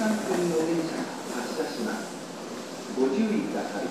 組の電車が発車します。ご注意ください。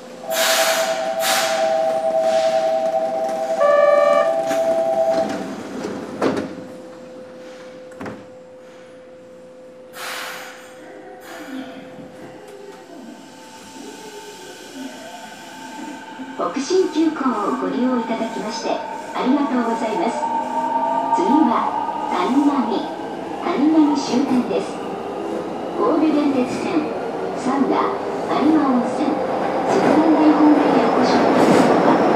北新急行をご利用いただきましてありがとうございます。次は谷波終点です。神戸電鉄線三田有馬温泉津田内方面へご出発のは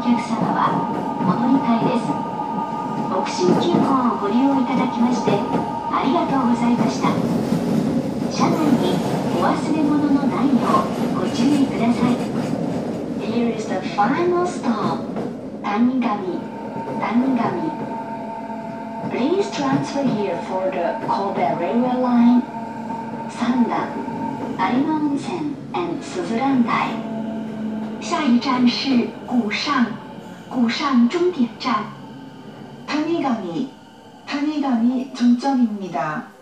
客様はお乗り換えです。北新急行をご利用いただきましてありがとうございました。車内にお忘れ物のないようご注意ください。Here is the final stop. Tanigami. Please transfer here for the Kobe Railway Line. Sandan, Arima Onsen, and Suzurandai. 下一站是古上终点站。 타니가미 정점입니다.